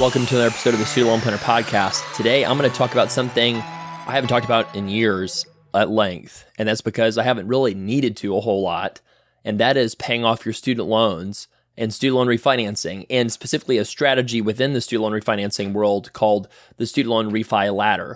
Welcome to another episode of the Student Loan Planner Podcast. Today, I'm going to talk about something I haven't talked about in years at length, and that's because I haven't really needed to a whole lot, and that is paying off your student loans and student loan refinancing, and specifically a strategy within the student loan refinancing world called the Student Loan Refi Ladder.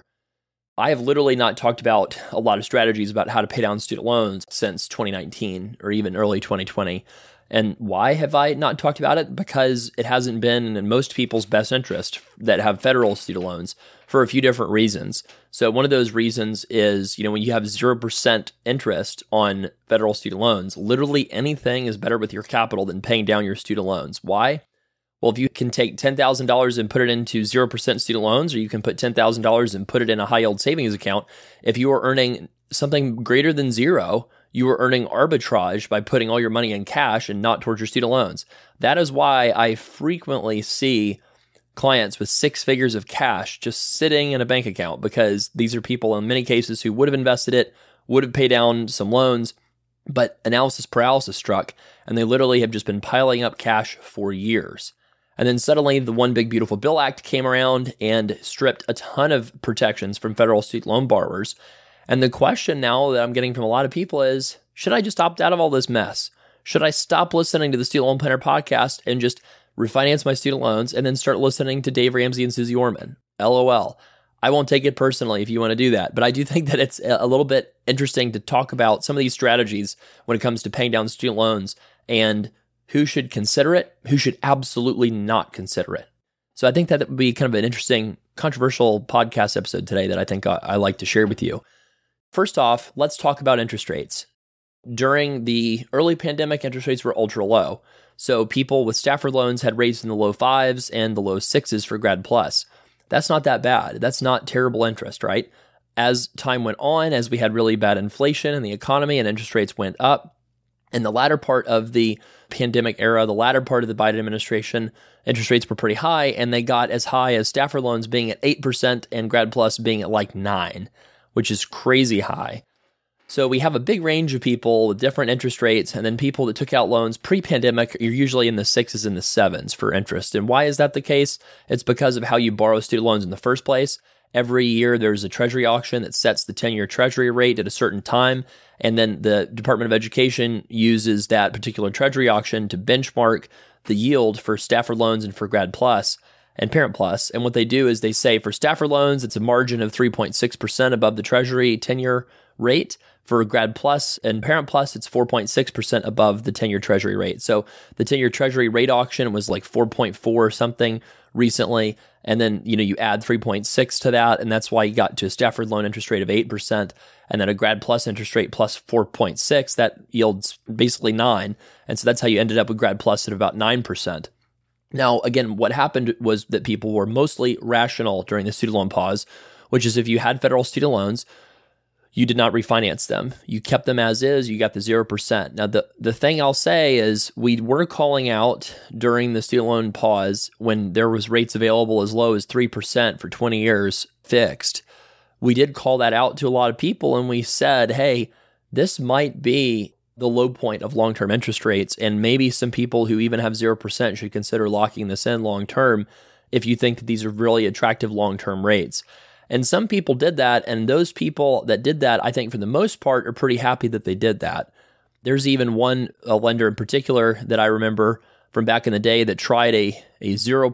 I have literally not talked about a lot of strategies about how to pay down student loans since 2019 or even early 2020. And why have I not talked about it? Because it hasn't been in most people's best interest that have federal student loans for a few different reasons. So one of those reasons is, when you have 0% interest on federal student loans, literally anything is better with your capital than paying down your student loans. Why? Well, if you can take $10,000 and put it into 0% student loans, or you can put $10,000 and put it in a high yield savings account, if you are earning something greater than zero, you are earning arbitrage by putting all your money in cash and not towards your student loans. That is why I frequently see clients with 6 figures of cash just sitting in a bank account, because these are people in many cases who would have invested it, would have paid down some loans, but analysis paralysis struck, and they literally have just been piling up cash for years. And then suddenly the One Big Beautiful Bill Act came around and stripped a ton of protections from federal student loan borrowers. And the question now that I'm getting from a lot of people is, should I just opt out of all this mess? Should I stop listening to the Student Loan Planner podcast and just refinance my student loans and then start listening to Dave Ramsey and Susie Orman? LOL. I won't take it personally if you want to do that, but I do think that it's a little bit interesting to talk about some of these strategies when it comes to paying down student loans and who should consider it, who should absolutely not consider it. So I think that would be kind of an interesting, controversial podcast episode today that I think I like to share with you. First off, let's talk about interest rates. During the early pandemic, interest rates were ultra low. So people with Stafford loans had rates in the low 5s and the low 6s for Grad Plus. That's not that bad. That's not terrible interest, right? As time went on, as we had really bad inflation in the economy and interest rates went up, in the latter part of the pandemic era, the latter part of the Biden administration, interest rates were pretty high, and they got as high as Stafford loans being at 8% and Grad Plus being at like 9%. Which is crazy high. So we have a big range of people with different interest rates, and then people that took out loans pre-pandemic are usually in the 6s and the 7s for interest. And why is that the case? It's because of how you borrow student loans in the first place. Every year there's a treasury auction that sets the 10-year treasury rate at a certain time, and then the Department of Education uses that particular treasury auction to benchmark the yield for Stafford loans and for Grad Plus and Parent Plus. And what they do is they say for Stafford loans, it's a margin of 3.6% above the Treasury 10-year rate. For Grad Plus and Parent Plus, it's 4.6% above the 10-year Treasury rate. So the 10-year Treasury rate auction was like 4.4 or something recently. And then, you add 3.6 to that, and that's why you got to a Stafford loan interest rate of 8%. And then a Grad Plus interest rate plus 4.6, that yields basically 9. And so that's how you ended up with Grad Plus at about 9%. Now, again, what happened was that people were mostly rational during the student loan pause, which is if you had federal student loans, you did not refinance them. You kept them as is, you got the 0%. Now, the thing I'll say is we were calling out during the student loan pause when there was rates available as low as 3% for 20 years fixed. We did call that out to a lot of people, and we said, hey, this might be the low point of long-term interest rates, and maybe some people who even have 0% should consider locking this in long-term if you think that these are really attractive long-term rates. And some people did that, and those people that did that, I think for the most part, are pretty happy that they did that. There's even one lender in particular that I remember from back in the day that tried a 0%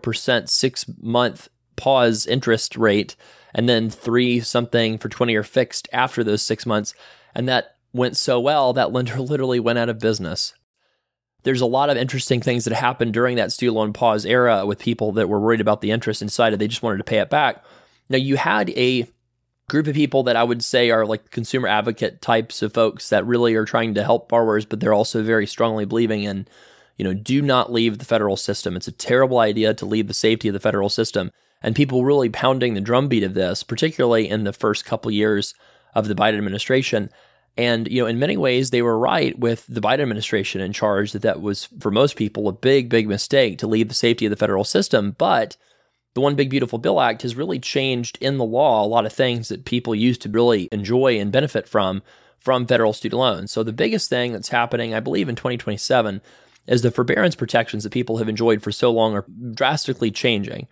6-month pause interest rate and then 3-something for 20-year fixed after those 6 months, and that went so well, that lender literally went out of business. There's a lot of interesting things that happened during that student loan pause era with people that were worried about the interest and decided they just wanted to pay it back. Now, you had a group of people that I would say are like consumer advocate types of folks that really are trying to help borrowers, but they're also very strongly believing in, do not leave the federal system. It's a terrible idea to leave the safety of the federal system. And people really pounding the drumbeat of this, particularly in the first couple years of the Biden administration. And, in many ways, they were right with the Biden administration in charge that was, for most people, a big, big mistake to leave the safety of the federal system. But the One Big Beautiful Bill Act has really changed in the law a lot of things that people used to really enjoy and benefit from federal student loans. So the biggest thing that's happening, I believe, in 2027 is the forbearance protections that people have enjoyed for so long are drastically changing.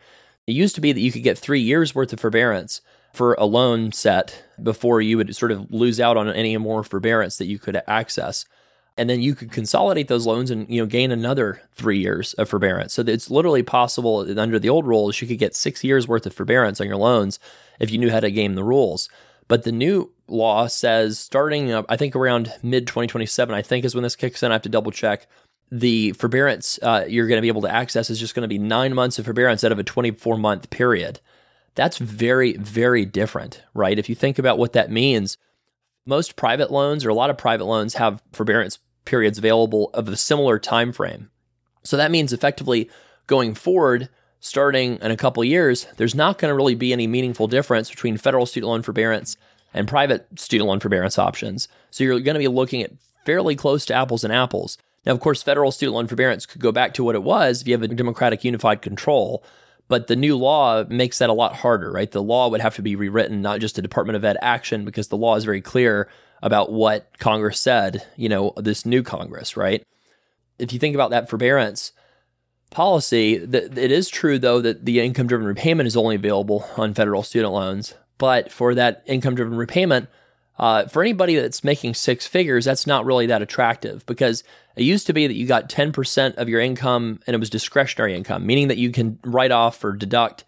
It used to be that you could get 3 years worth of forbearance for a loan set before you would sort of lose out on any more forbearance that you could access. And then you could consolidate those loans and gain another 3 years of forbearance. So it's literally possible under the old rules, you could get 6 years worth of forbearance on your loans if you knew how to game the rules. But the new law says starting, I think around mid-2027, I think is when this kicks in. I have to double check. The forbearance you're going to be able to access is just going to be 9 months of forbearance out of a 24-month period. That's very, very different, right? If you think about what that means, most private loans or a lot of private loans have forbearance periods available of a similar time frame. So that means effectively going forward, starting in a couple of years, there's not going to really be any meaningful difference between federal student loan forbearance and private student loan forbearance options. So you're going to be looking at fairly close to apples and apples. Now, of course, federal student loan forbearance could go back to what it was if you have a Democratic unified control, but the new law makes that a lot harder, right? The law would have to be rewritten, not just a Department of Ed action, because the law is very clear about what Congress said, this new Congress, right? If you think about that forbearance policy, it is true, though, that the income-driven repayment is only available on federal student loans, but for that income-driven repayment, for anybody that's making six figures, that's not really that attractive because it used to be that you got 10% of your income and it was discretionary income, meaning that you can write off or deduct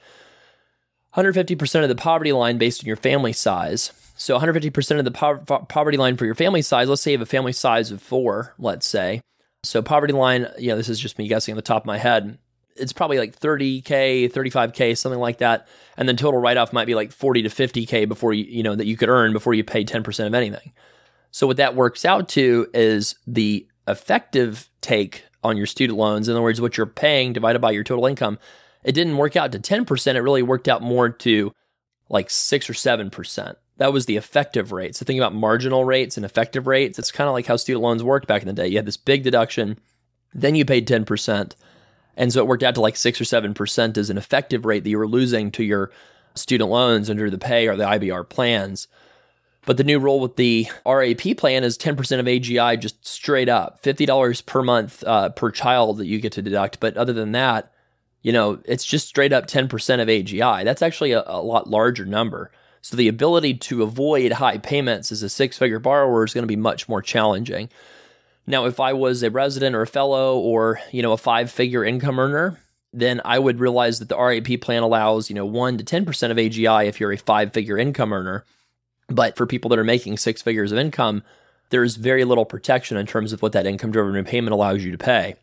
150% of the poverty line based on your family size. So 150% of the poverty line for your family size, let's say you have a family size of 4, let's say. So poverty line, this is just me guessing on the top of my head. It's probably like 30K, 35K, something like that. And then total write-off might be like 40 to 50K before that you could earn before you pay 10% of anything. So what that works out to is the effective take on your student loans. In other words, what you're paying divided by your total income. It didn't work out to 10%. It really worked out more to like 6 or 7%. That was the effective rate. So think about marginal rates and effective rates. It's kind of like how student loans worked back in the day. You had this big deduction, then you paid 10%. And so it worked out to like 6 or 7% as an effective rate that you were losing to your student loans under the pay or the IBR plans. But the new rule with the RAP plan is 10% of AGI just straight up, $50 per month per child that you get to deduct. But other than that, it's just straight up 10% of AGI. That's actually a lot larger number. So the ability to avoid high payments as a six-figure borrower is going to be much more challenging. Now, if I was a resident or a fellow or, a 5-figure income earner, then I would realize that the RAP plan allows, 1 to 10% of AGI if you're a 5-figure income earner. But for people that are making 6 figures of income, there's very little protection in terms of what that income-driven repayment allows you to pay.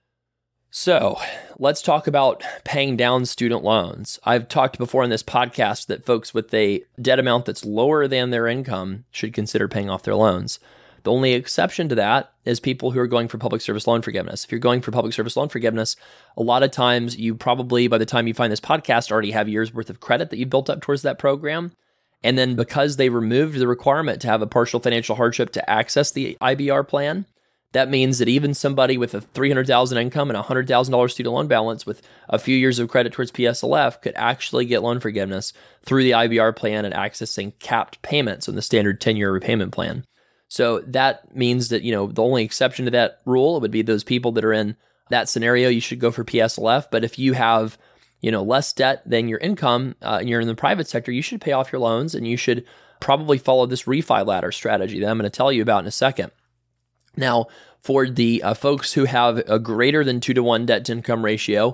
So let's talk about paying down student loans. I've talked before in this podcast that folks with a debt amount that's lower than their income should consider paying off their loans. The only exception to that is people who are going for public service loan forgiveness. If you're going for public service loan forgiveness, a lot of times you probably, by the time you find this podcast, already have years worth of credit that you built up towards that program. And then because they removed the requirement to have a partial financial hardship to access the IBR plan, that means that even somebody with a $300,000 income and a $100,000 student loan balance with a few years of credit towards PSLF could actually get loan forgiveness through the IBR plan and accessing capped payments on the standard 10-year repayment plan. So that means that, the only exception to that rule would be those people that are in that scenario, you should go for PSLF. But if you have, less debt than your income and you're in the private sector, you should pay off your loans and you should probably follow this refi ladder strategy that I'm going to tell you about in a second. Now, for the folks who have a greater than 2-to-1 debt-to-income ratio,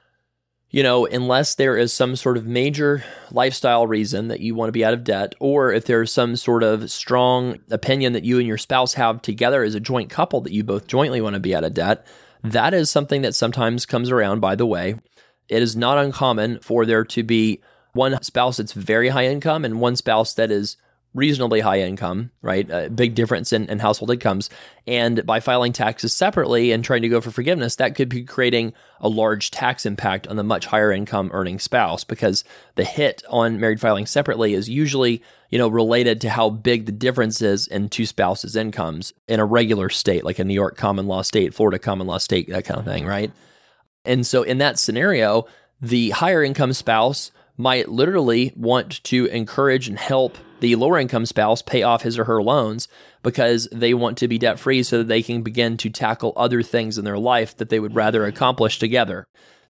unless there is some sort of major lifestyle reason that you want to be out of debt, or if there's some sort of strong opinion that you and your spouse have together as a joint couple that you both jointly want to be out of debt, that is something that sometimes comes around, by the way. It is not uncommon for there to be one spouse that's very high income and one spouse that is reasonably high income, right? A big difference in household incomes. And by filing taxes separately and trying to go for forgiveness, that could be creating a large tax impact on the much higher income earning spouse because the hit on married filing separately is usually, related to how big the difference is in two spouses' incomes in a regular state, like a New York common law state, Florida common law state, that kind of thing, right? And so in that scenario, the higher income spouse might literally want to encourage and help the lower income spouse pay off his or her loans because they want to be debt free so that they can begin to tackle other things in their life that they would rather accomplish together.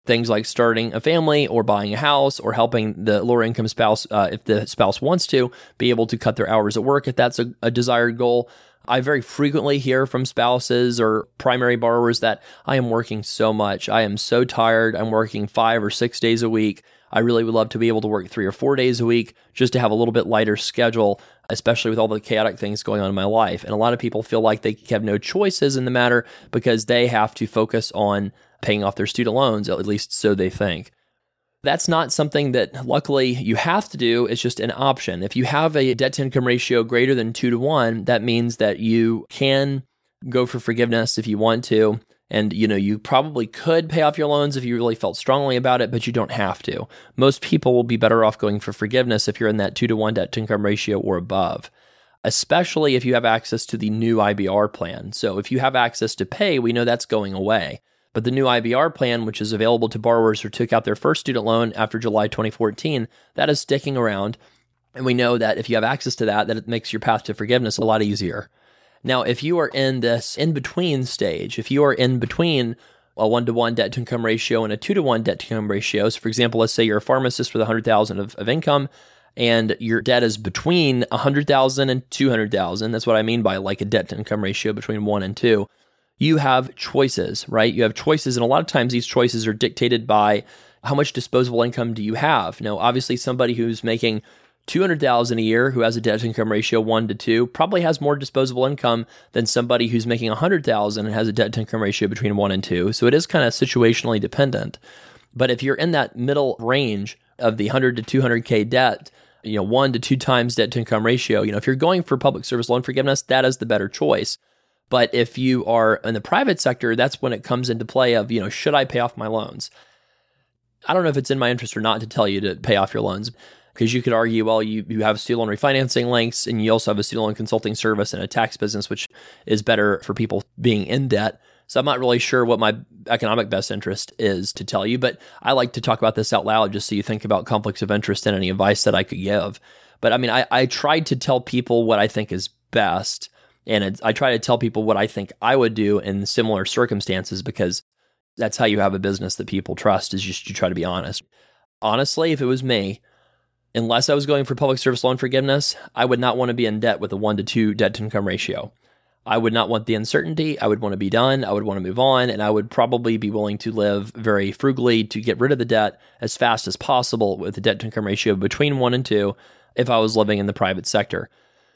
Things like starting a family or buying a house or helping the lower income spouse, if the spouse wants to, be able to cut their hours at work if that's a desired goal. I very frequently hear from spouses or primary borrowers that I am working so much. I am so tired. I'm working 5 or 6 days a week. I really would love to be able to work 3 or 4 days a week just to have a little bit lighter schedule, especially with all the chaotic things going on in my life. And a lot of people feel like they have no choices in the matter because they have to focus on paying off their student loans, at least so they think. That's not something that luckily you have to do. It's just an option. If you have a debt to income ratio greater than 2 to 1, that means that you can go for forgiveness if you want to. And, you probably could pay off your loans if you really felt strongly about it, but you don't have to. Most people will be better off going for forgiveness if you're in that 2 to 1 debt to income ratio or above, especially if you have access to the new IBR plan. So if you have access to pay, we know that's going away. But the new IBR plan, which is available to borrowers who took out their first student loan after July 2014, that is sticking around. And we know that if you have access to that it makes your path to forgiveness a lot easier. Now, if you are in this in-between stage, if you are in between a 1 to 1 debt to income ratio and a 2 to 1 debt to income ratio, so for example, let's say you're a pharmacist with $100,000 of income and your debt is between $100,000 and $200,000. That's what I mean by like a debt to income ratio between 1 and 2. You have choices, right? You have choices, and a lot of times these choices are dictated by how much disposable income do you have. Now, obviously, somebody who's making $200,000 a year who has a debt to income ratio 1 to 2 probably has more disposable income than somebody who's making $100,000 and has a debt to income ratio between 1 and 2. So it is kind of situationally dependent. But if you're in that middle range of the 100 to 200K debt, 1 to 2 times debt to income ratio, if you're going for public service loan forgiveness, that is the better choice. But if you are in the private sector, that's when it comes into play of, should I pay off my loans? I don't know if it's in my interest or not to tell you to pay off your loans, because you could argue, well, you have student loan refinancing links, and you also have a student loan consulting service and a tax business, which is better for people being in debt. So I'm not really sure what my economic best interest is to tell you, but I like to talk about this out loud just so you think about conflicts of interest and any advice that I could give. But I mean, I tried to tell people what I think is best. And I try to tell people what I think I would do in similar circumstances, because that's how you have a business that people trust, is just you try to be honest. Honestly, if it was me, unless I was going for public service loan forgiveness, I would not want to be in debt with a 1 to 2 debt to income ratio. I would not want the uncertainty. I would want to be done. I would want to move on. And I would probably be willing to live very frugally to get rid of the debt as fast as possible with a debt to income ratio between 1 and 2 if I was living in the private sector.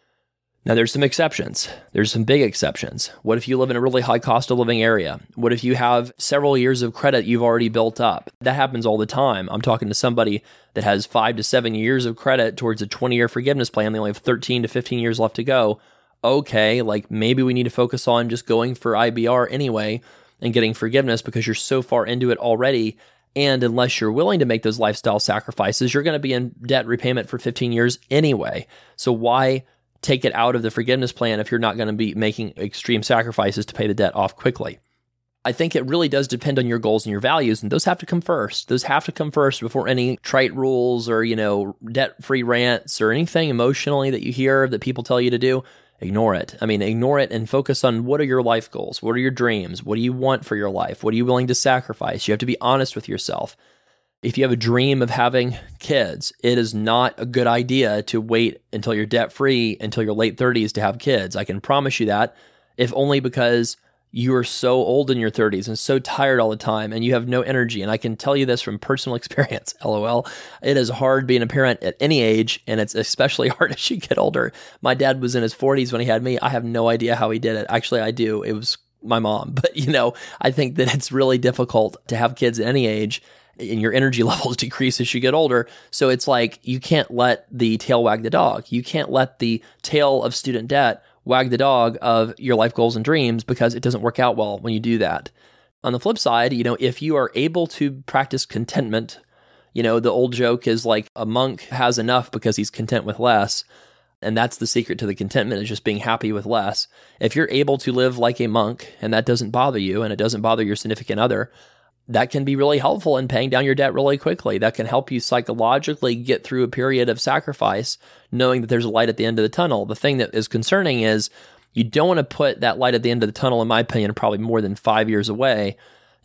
Now, there's some exceptions. There's some big exceptions. What if you live in a really high cost of living area? What if you have several years of credit you've already built up? That happens all the time. I'm talking to somebody that has 5 to 7 years of credit towards a 20-year forgiveness plan. They only have 13 to 15 years left to go. Okay, like maybe we need to focus on just going for IBR anyway and getting forgiveness because you're so far into it already. And unless you're willing to make those lifestyle sacrifices, you're going to be in debt repayment for 15 years anyway. So why take it out of the forgiveness plan if you're not going to be making extreme sacrifices to pay the debt off quickly? I think it really does depend on your goals and your values, and those have to come first. Those have to come first before any trite rules or, debt-free rants or anything emotionally that you hear that people tell you to do. Ignore it. Ignore it and focus on what are your life goals? What are your dreams? What do you want for your life? What are you willing to sacrifice? You have to be honest with yourself. If you have a dream of having kids, it is not a good idea to wait until you're debt-free, until your late 30s to have kids. I can promise you that, if only because you are so old in your 30s and so tired all the time and you have no energy. And I can tell you this from personal experience, LOL. It is hard being a parent at any age, and it's especially hard as you get older. My dad was in his 40s when he had me. I have no idea how he did it. Actually, I do. It was my mom. But, I think that it's really difficult to have kids at any age, and your energy levels decrease as you get older. So it's like you can't let the tail wag the dog. You can't let the tail of student debt wag the dog of your life goals and dreams, because it doesn't work out well when you do that. On the flip side, if you are able to practice contentment, the old joke is like a monk has enough because he's content with less. And that's the secret to the contentment, is just being happy with less. If you're able to live like a monk and that doesn't bother you and it doesn't bother your significant other, that can be really helpful in paying down your debt really quickly. That can help you psychologically get through a period of sacrifice, knowing that there's a light at the end of the tunnel. The thing that is concerning is you don't want to put that light at the end of the tunnel, in my opinion, probably more than 5 years away.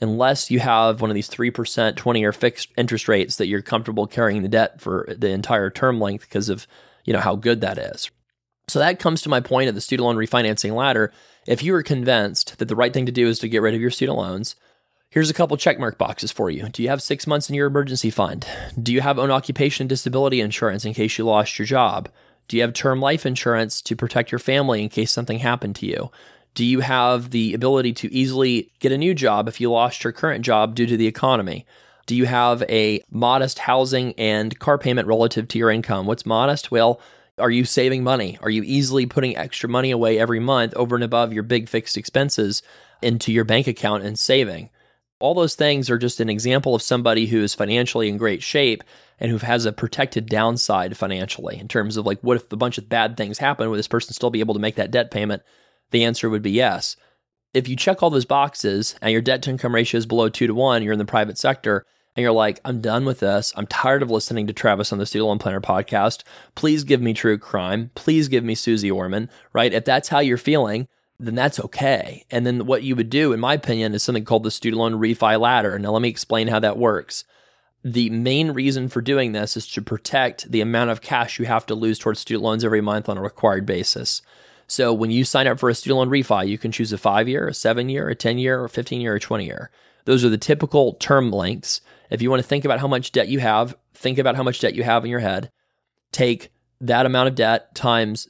unless you have one of these 3% 20-year fixed interest rates that you're comfortable carrying the debt for the entire term length because of, how good that is. So that comes to my point of the student loan refinancing ladder. If you are convinced that the right thing to do is to get rid of your student loans, here's a couple checkmark boxes for you. Do you have 6 months in your emergency fund? Do you have own occupation and disability insurance in case you lost your job? Do you have term life insurance to protect your family in case something happened to you? Do you have the ability to easily get a new job if you lost your current job due to the economy? Do you have a modest housing and car payment relative to your income? What's modest? Well, are you saving money? Are you easily putting extra money away every month over and above your big fixed expenses into your bank account and saving? All those things are just an example of somebody who is financially in great shape and who has a protected downside financially in terms of what if a bunch of bad things happen, would this person still be able to make that debt payment? The answer would be yes. If you check all those boxes and your debt to income ratio is below 2 to 1, you're in the private sector, and you're like, I'm done with this. I'm tired of listening to Travis on the Student Loan Planner podcast. Please give me true crime. Please give me Susie Orman, right? If that's how you're feeling, then that's okay. And then what you would do, in my opinion, is something called the Student Loan Refi Ladder. Now, let me explain how that works. The main reason for doing this is to protect the amount of cash you have to lose towards student loans every month on a required basis. So when you sign up for a student loan refi, you can choose a 5-year, a 7-year, a 10-year, or 15-year, or 20-year. Those are the typical term lengths. If you want to think about how much debt you have, think about how much debt you have in your head. Take that amount of debt times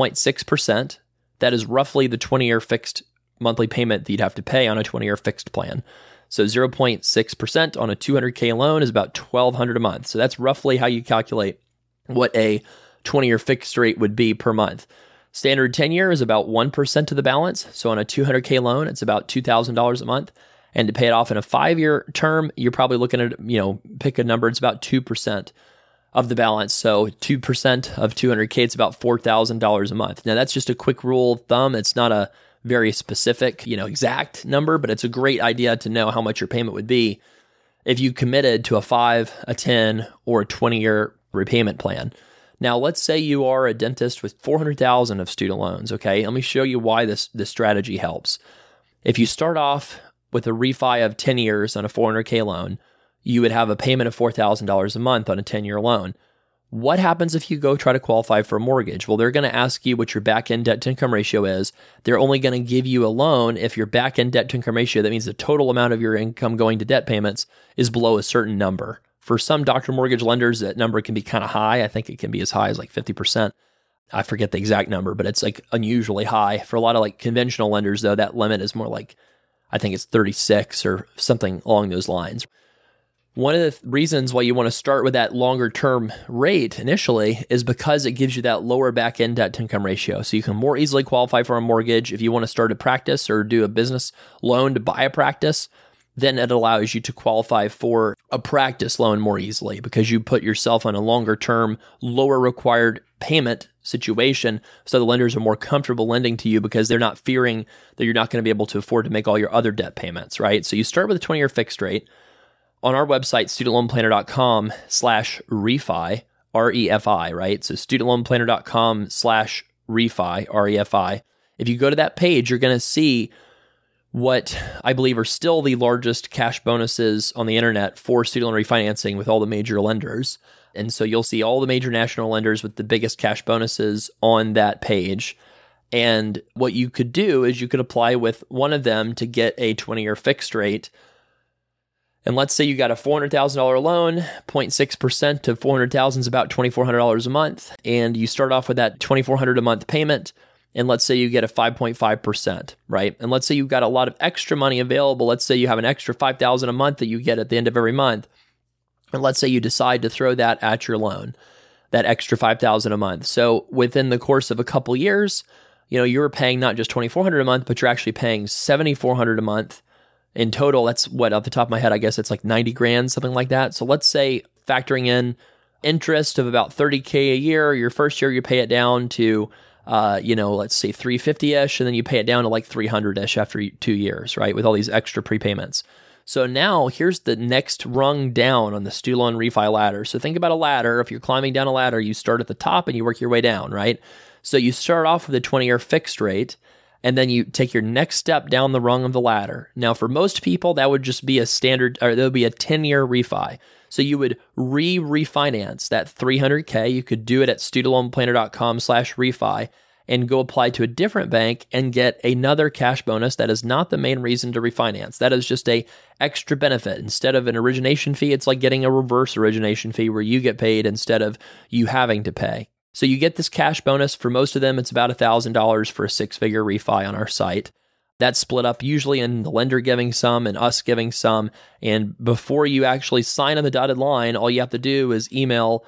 0.6%. That is roughly the 20-year fixed monthly payment that you'd have to pay on a 20-year fixed plan. So 0.6% on a $200K loan is about $1,200 a month. So that's roughly how you calculate what a 20-year fixed rate would be per month. Standard 10-year is about 1% of the balance. So on a $200K loan, it's about $2,000 a month. And to pay it off in a 5-year term, you're probably looking at, pick a number, it's about 2% of the balance. So 2% of 200K, it's about $4,000 a month. Now that's just a quick rule of thumb. It's not a very specific, exact number, but it's a great idea to know how much your payment would be if you committed to a 5, a 10, or a 20-year repayment plan. Now, let's say you are a dentist with $400,000 of student loans, okay? Let me show you why this strategy helps. If you start off with a refi of 10 years on a $400K loan, you would have a payment of $4,000 a month on a 10-year loan. What happens if you go try to qualify for a mortgage? Well, they're going to ask you what your back-end debt-to-income ratio is. They're only going to give you a loan if your back-end debt-to-income ratio, that means the total amount of your income going to debt payments, is below a certain number. For some doctor mortgage lenders, that number can be kind of high. I think it can be as high as 50%. I forget the exact number, but it's unusually high. For a lot of conventional lenders, though, that limit is more I think it's 36 or something along those lines. One of the reasons why you want to start with that longer term rate initially is because it gives you that lower back end debt to income ratio. So you can more easily qualify for a mortgage. If you want to start a practice or do a business loan to buy a practice, then it allows you to qualify for a practice loan more easily because you put yourself on a longer term, lower required payment situation. So the lenders are more comfortable lending to you because they're not fearing that you're not going to be able to afford to make all your other debt payments, right? So you start with a 20-year fixed rate. On our website, studentloanplanner.com/refi, REFI, right? So studentloanplanner.com/refi, REFI. If you go to that page, you're going to see what I believe are still the largest cash bonuses on the internet for student loan refinancing with all the major lenders. And so you'll see all the major national lenders with the biggest cash bonuses on that page. And what you could do is you could apply with one of them to get a 20-year fixed rate. And let's say you got a $400,000 loan, 0.6% of $400,000 is about $2,400 a month. And you start off with that $2,400 a month payment. And let's say you get a 5.5%, right? And let's say you've got a lot of extra money available. Let's say you have an extra $5,000 a month that you get at the end of every month. And let's say you decide to throw that at your loan, that extra $5,000 a month. So within the course of a couple years, you're paying not just $2,400 a month, but you're actually paying $7,400 a month. In total, that's what, off the top of my head, I guess it's $90,000, something like that. So let's say factoring in interest of about $30K a year, your first year you pay it down to let's say $350-ish, and then you pay it down to $300-ish after 2 years, right? With all these extra prepayments. So now here's the next rung down on the student loan refi ladder. So think about a ladder. If you're climbing down a ladder, you start at the top and you work your way down, right? So you start off with a 20-year fixed rate, and then you take your next step down the rung of the ladder. Now, for most people, that would just be a standard, or there would be a 10-year refi. So you would refinance that $300K. You could do it at studentloanplanner.com/refi and go apply to a different bank and get another cash bonus. That is not the main reason to refinance. That is just a extra benefit. Instead of an origination fee, it's like getting a reverse origination fee where you get paid instead of you having to pay. So you get this cash bonus. For most of them, it's about $1,000 for a 6-figure refi on our site. That's split up usually in the lender giving some and us giving some. And before you actually sign on the dotted line, all you have to do is email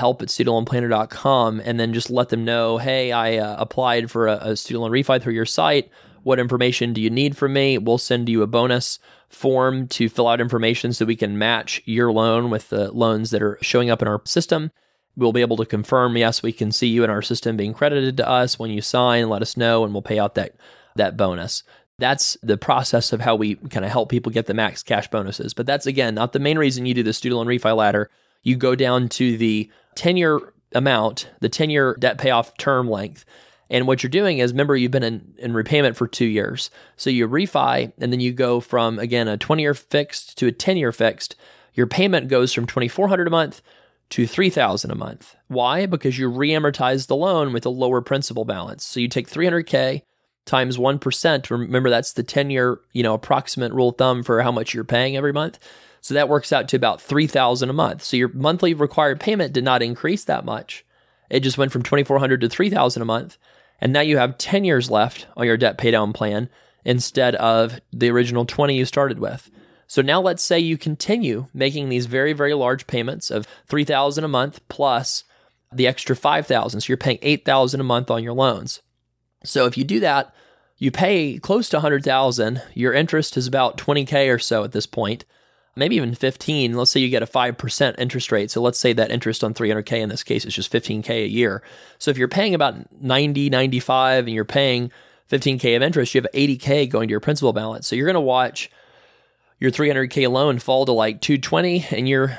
help@studentloanplanner.com and then just let them know, hey, I applied for a student loan refi through your site. What information do you need from me? We'll send you a bonus form to fill out information so we can match your loan with the loans that are showing up in our system. We'll be able to confirm, yes, we can see you in our system being credited to us. When you sign, let us know, and we'll pay out that bonus. That's the process of how we kind of help people get the max cash bonuses. But that's, again, not the main reason you do the student loan refi ladder. You go down to the 10-year amount, the 10-year debt payoff term length. And what you're doing is, remember, you've been in repayment for 2 years. So you refi, and then you go from, again, a 20-year fixed to a 10-year fixed. Your payment goes from $2,400 a month to $3,000 a month. Why? Because you re-amortize the loan with a lower principal balance. So you take $300K times 1%. Remember, that's the 10-year, approximate rule of thumb for how much you're paying every month. So that works out to about $3,000 a month. So your monthly required payment did not increase that much. It just went from $2,400 to $3,000 a month. And now you have 10 years left on your debt paydown plan instead of the original 20 you started with. So now let's say you continue making these very, very large payments of $3,000 a month plus the extra $5,000. So you're paying $8,000 a month on your loans. So if you do that, you pay close to $100,000. Your interest is about $20K or so at this point, maybe even 15. Let's say you get a 5% interest rate. So let's say that interest on $300K in this case is just $15K a year. So if you're paying about $90, $95 and you're paying $15K of interest, you have $80K going to your principal balance. So you're going to watch your $300K loan fall to like $220 in year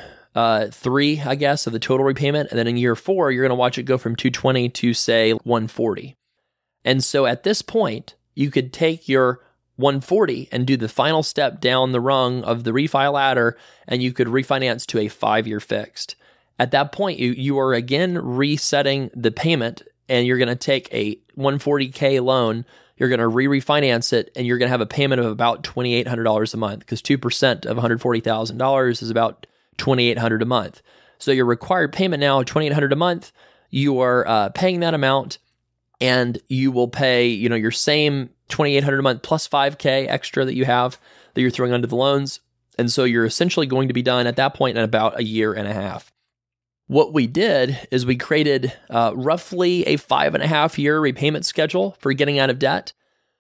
3, I guess, of the total repayment. And then in year 4, you're going to watch it go from $220 to, say, $140. And so at this point, you could take your $140 and do the final step down the rung of the refi ladder, and you could refinance to a 5-year fixed. At that point, you are again resetting the payment, and you're going to take a $140K loan, you're going to refinance it, and you're going to have a payment of about $2,800 a month, because 2% of $140,000 is about $2,800 a month. So your required payment now, $2,800 a month, you are paying that amount, and you will pay, your same $2,800 a month plus $5K extra that you have that you're throwing under the loans. And so you're essentially going to be done at that point in about a year and a half. What we did is we created roughly a 5.5-year repayment schedule for getting out of debt.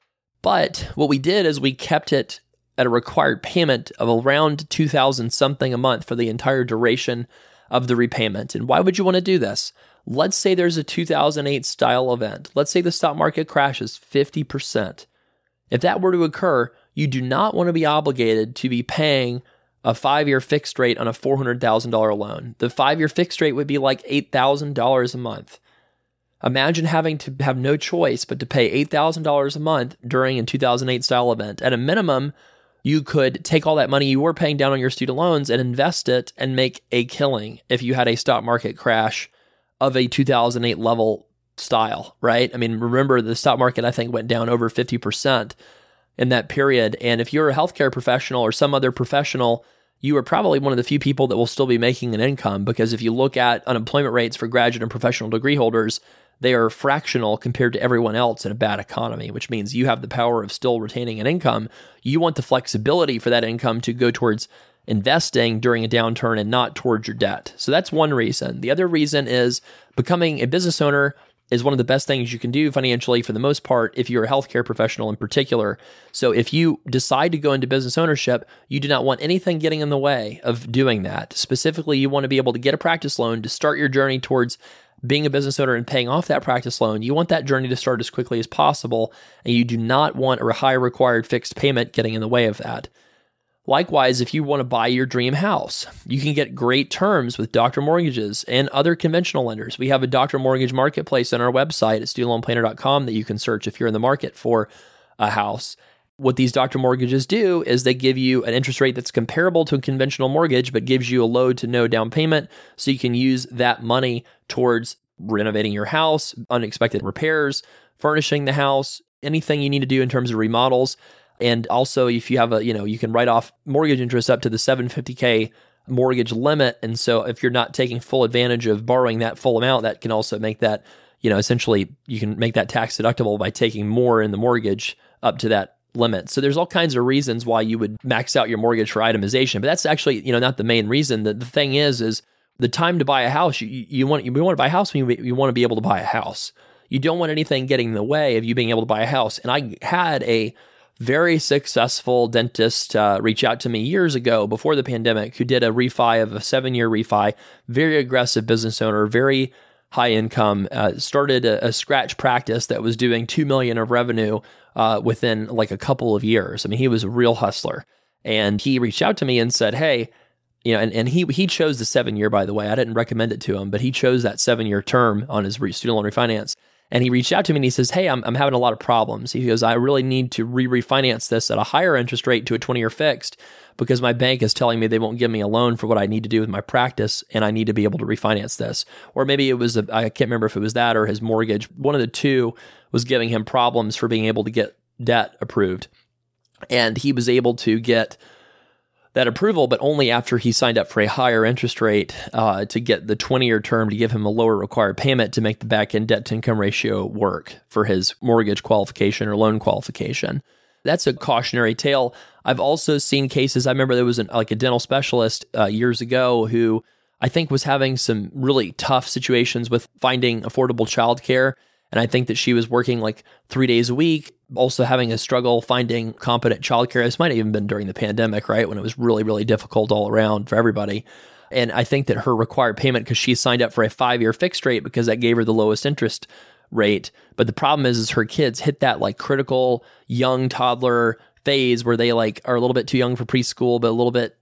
But what we did is we kept it at a required payment of around $2,000 something a month for the entire duration of the repayment. And why would you want to do this? Let's say there's a 2008 style event. Let's say the stock market crashes 50%. If that were to occur, you do not want to be obligated to be paying a 5-year fixed rate on a $400,000 loan. The 5-year fixed rate would be like $8,000 a month. Imagine having to have no choice but to pay $8,000 a month during a 2008 style event. At a minimum, you could take all that money you were paying down on your student loans and invest it and make a killing if you had a stock market crash of a 2008 level style, right? I mean, remember the stock market, I think, went down over 50% in that period. And if you're a healthcare professional or some other professional, you are probably one of the few people that will still be making an income, because if you look at unemployment rates for graduate and professional degree holders, they are fractional compared to everyone else in a bad economy, which means you have the power of still retaining an income. You want the flexibility for that income to go towards investing during a downturn and not towards your debt. So that's one reason. The other reason is becoming a business owner is one of the best things you can do financially for the most part if you're a healthcare professional in particular. So if you decide to go into business ownership, you do not want anything getting in the way of doing that. Specifically, you want to be able to get a practice loan to start your journey towards being a business owner and paying off that practice loan. You want that journey to start as quickly as possible, and you do not want a high required fixed payment getting in the way of that. Likewise, if you want to buy your dream house, you can get great terms with Dr. Mortgages and other conventional lenders. We have a Dr. Mortgage marketplace on our website at studentloanplanner.com that you can search if you're in the market for a house. What these Dr. Mortgages do is they give you an interest rate that's comparable to a conventional mortgage, but gives you a low to no down payment, so you can use that money towards renovating your house, unexpected repairs, furnishing the house, anything you need to do in terms of remodels. And also, if you have you can write off mortgage interest up to the $750K mortgage limit. And so if you're not taking full advantage of borrowing that full amount, that can also make that, essentially you can make that tax deductible by taking more in the mortgage up to that limit. So there's all kinds of reasons why you would max out your mortgage for itemization, but that's actually, not the main reason. The thing is the time to buy a house, you want to buy a house when you want to be able to buy a house. You don't want anything getting in the way of you being able to buy a house. And I had a very successful dentist reach out to me years ago before the pandemic who did a refi of a 7-year refi, very aggressive business owner, very high income, started a scratch practice that was doing $2 million of revenue within like a couple of years. I mean, he was a real hustler. And he reached out to me and said, hey, and he chose the 7-year, by the way. I didn't recommend it to him, but he chose that 7-year term on his student loan refinance. And he reached out to me and he says, hey, I'm having a lot of problems. He goes, I really need to refinance this at a higher interest rate to a 20-year fixed because my bank is telling me they won't give me a loan for what I need to do with my practice, and I need to be able to refinance this. Or maybe it was, I can't remember if it was that or his mortgage. One of the two was giving him problems for being able to get debt approved. And he was able to get that approval, but only after he signed up for a higher interest rate to get the 20-year term to give him a lower required payment to make the back-end debt-to-income ratio work for his mortgage qualification or loan qualification. That's a cautionary tale. I've also seen cases. I remember there was a dental specialist years ago who I think was having some really tough situations with finding affordable childcare. And I think that she was working like 3 days a week, also having a struggle finding competent childcare. This might have even been during the pandemic, right? When it was really, really difficult all around for everybody. And I think that her required payment, because she signed up for a 5-year fixed rate because that gave her the lowest interest rate. But the problem is her kids hit that like critical young toddler phase where they like are a little bit too young for preschool, but a little bit,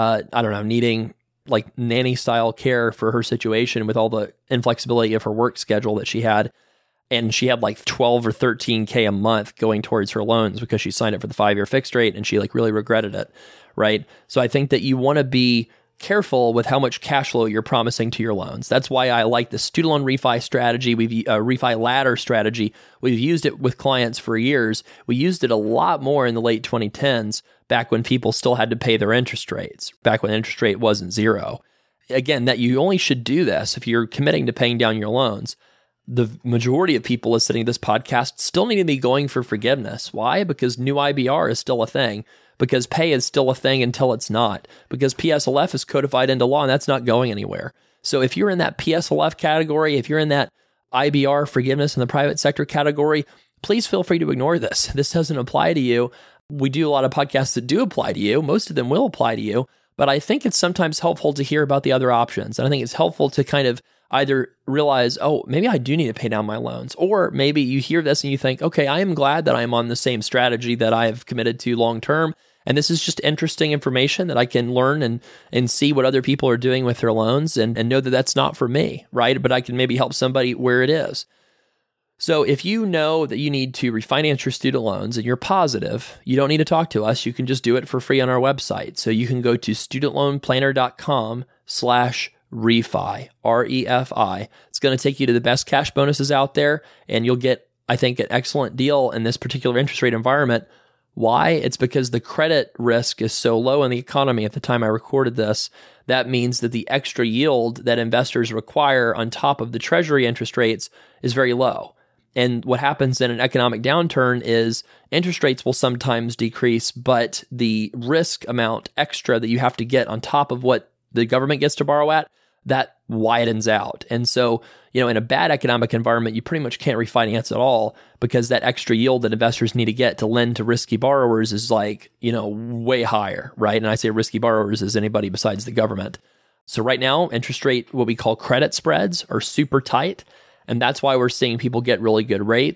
needing like nanny style care for her situation with all the inflexibility of her work schedule that she had. And she had like 12 or 13K a month going towards her loans because she signed up for the 5-year fixed rate and she like really regretted it, right? So I think that you want to be careful with how much cash flow you're promising to your loans. That's why I like the student loan refi strategy. Refi ladder strategy. We've used it with clients for years. We used it a lot more in the late 2010s, back when people still had to pay their interest rates, back when interest rate wasn't zero. Again, that you only should do this if you're committing to paying down your loans. The majority of people listening to this podcast still need to be going for forgiveness. Why? Because new IBR is still a thing. Because pay is still a thing until it's not. Because PSLF is codified into law and that's not going anywhere. So if you're in that PSLF category, if you're in that IBR forgiveness in the private sector category, please feel free to ignore this. This doesn't apply to you. We do a lot of podcasts that do apply to you. Most of them will apply to you. But I think it's sometimes helpful to hear about the other options. And I think it's helpful to kind of either realize, oh, maybe I do need to pay down my loans. Or maybe you hear this and you think, okay, I am glad that I am on the same strategy that I have committed to long term. And this is just interesting information that I can learn and see what other people are doing with their loans and know that that's not for me, right? But I can maybe help somebody where it is. So if you know that you need to refinance your student loans and you're positive, you don't need to talk to us. You can just do it for free on our website. So you can go to studentloanplanner.com/refi, REFI. It's going to take you to the best cash bonuses out there, and you'll get, I think, an excellent deal in this particular interest rate environment. Why? It's because the credit risk is so low in the economy at the time I recorded this. That means that the extra yield that investors require on top of the treasury interest rates is very low. And what happens in an economic downturn is interest rates will sometimes decrease, but the risk amount extra that you have to get on top of what the government gets to borrow at, that widens out. And so, in a bad economic environment, you pretty much can't refinance at all because that extra yield that investors need to get to lend to risky borrowers is like, way higher, right? And I say risky borrowers is anybody besides the government. So right now, interest rate, what we call credit spreads, are super tight. And that's why we're seeing people get really good rates.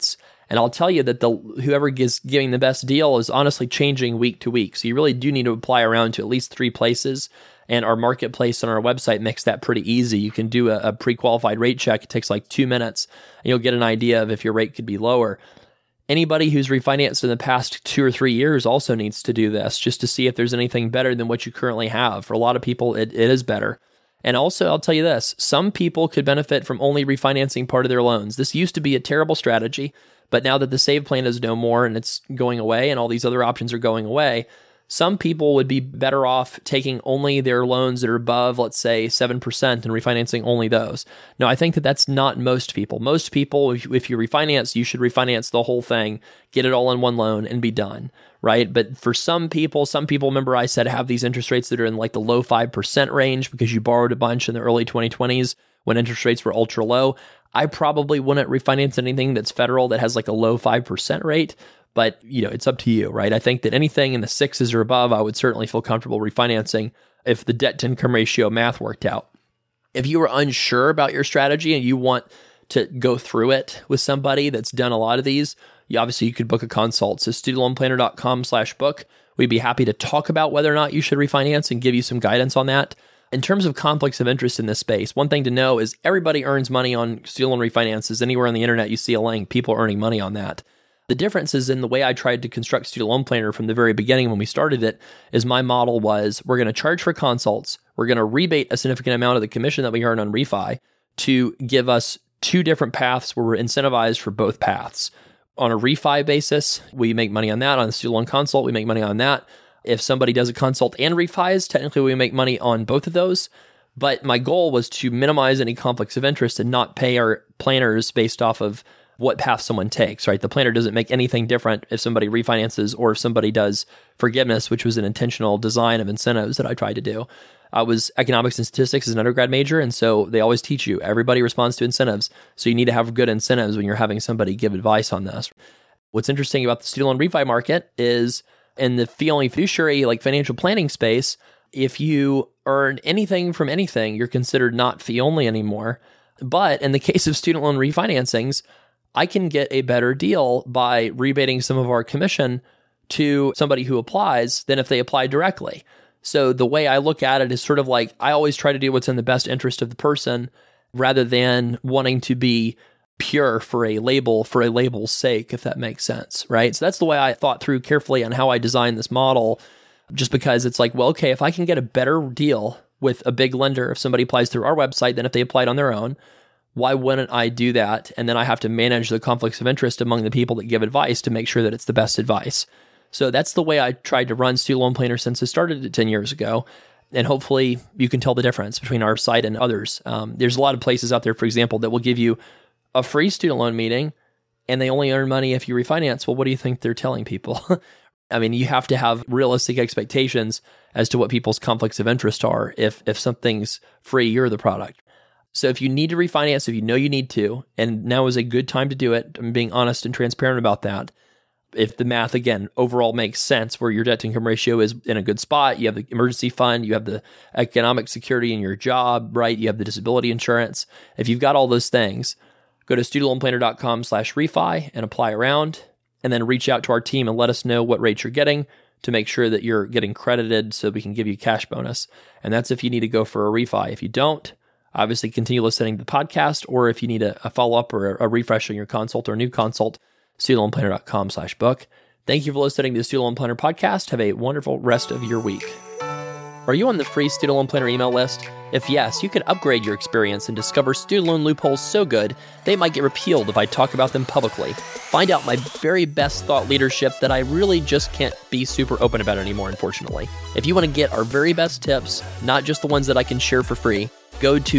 And I'll tell you that whoever is giving the best deal is honestly changing week to week. So you really do need to apply around to at least 3 places. And our marketplace on our website makes that pretty easy. You can do a pre-qualified rate check. It takes like 2 minutes, and you'll get an idea of if your rate could be lower. Anybody who's refinanced in the past 2 or 3 years also needs to do this just to see if there's anything better than what you currently have. For a lot of people, it is better. And also, I'll tell you this, some people could benefit from only refinancing part of their loans. This used to be a terrible strategy, but now that the SAVE plan is no more and it's going away and all these other options are going away, some people would be better off taking only their loans that are above, let's say, 7% and refinancing only those. Now, I think that that's not most people. Most people, if you refinance, you should refinance the whole thing, get it all in one loan, and be done, right? But for some people, remember I said have these interest rates that are in like the low 5% range because you borrowed a bunch in the early 2020s when interest rates were ultra low. I probably wouldn't refinance anything that's federal that has like a low 5% rate. But, it's up to you, right? I think that anything in the 6s or above, I would certainly feel comfortable refinancing if the debt to income ratio math worked out. If you are unsure about your strategy and you want to go through it with somebody that's done a lot of these, you could book a consult. So studentloanplanner.com/book. We'd be happy to talk about whether or not you should refinance and give you some guidance on that. In terms of conflicts of interest in this space, one thing to know is everybody earns money on student loan refinances. Anywhere on the internet you see a link, people are earning money on that. The difference is in the way I tried to construct Student Loan Planner from the very beginning when we started it, is my model was we're going to charge for consults, we're going to rebate a significant amount of the commission that we earn on refi to give us 2 different paths where we're incentivized for both paths. On a refi basis, we make money on that. On a student loan consult, we make money on that. If somebody does a consult and refis, technically we make money on both of those. But my goal was to minimize any conflicts of interest and not pay our planners based off of what path someone takes, right? The planner doesn't make anything different if somebody refinances or if somebody does forgiveness, which was an intentional design of incentives that I tried to do. I was economics and statistics as an undergrad major, and so they always teach you, everybody responds to incentives. So you need to have good incentives when you're having somebody give advice on this. What's interesting about the student loan refi market is in the fee-only fiduciary, like financial planning space, if you earn anything from anything, you're considered not fee-only anymore. But in the case of student loan refinancings, I can get a better deal by rebating some of our commission to somebody who applies than if they apply directly. So the way I look at it is sort of like I always try to do what's in the best interest of the person rather than wanting to be pure for a label's sake, if that makes sense, right? So that's the way I thought through carefully on how I designed this model, just because it's like, well, okay, if I can get a better deal with a big lender if somebody applies through our website than if they applied on their own, why wouldn't I do that? And then I have to manage the conflicts of interest among the people that give advice to make sure that it's the best advice. So that's the way I tried to run Student Loan Planner since I started it 10 years ago. And hopefully you can tell the difference between our site and others. There's a lot of places out there, for example, that will give you a free student loan meeting and they only earn money if you refinance. Well, what do you think they're telling people? I mean, you have to have realistic expectations as to what people's conflicts of interest are. If something's free, you're the product. So if you need to refinance, if you know you need to, and now is a good time to do it, I'm being honest and transparent about that. If the math, again, overall makes sense where your debt to income ratio is in a good spot, you have the emergency fund, you have the economic security in your job, right? You have the disability insurance. If you've got all those things, go to studentloanplanner.com/refi and apply around, and then reach out to our team and let us know what rates you're getting to make sure that you're getting credited so we can give you a cash bonus. And that's if you need to go for a refi. If you don't, obviously continue listening to the podcast, or if you need a follow-up or a refresh on your consult or a new consult, studentloanplanner.com/book. Thank you for listening to the Student Loan Planner podcast. Have a wonderful rest of your week. Are you on the free Student Loan Planner email list? If yes, you could upgrade your experience and discover student loan loopholes so good, they might get repealed if I talk about them publicly. Find out my very best thought leadership that I really just can't be super open about anymore, unfortunately. If you want to get our very best tips, not just the ones that I can share for free, go to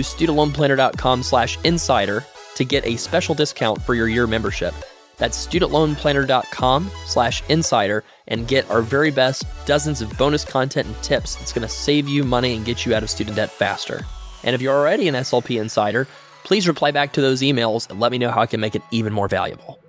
studentloanplanner.com/insider to get a special discount for your year membership. That's studentloanplanner.com/insider and get our very best dozens of bonus content and tips that's going to save you money and get you out of student debt faster. And if you're already an SLP Insider, please reply back to those emails and let me know how I can make it even more valuable.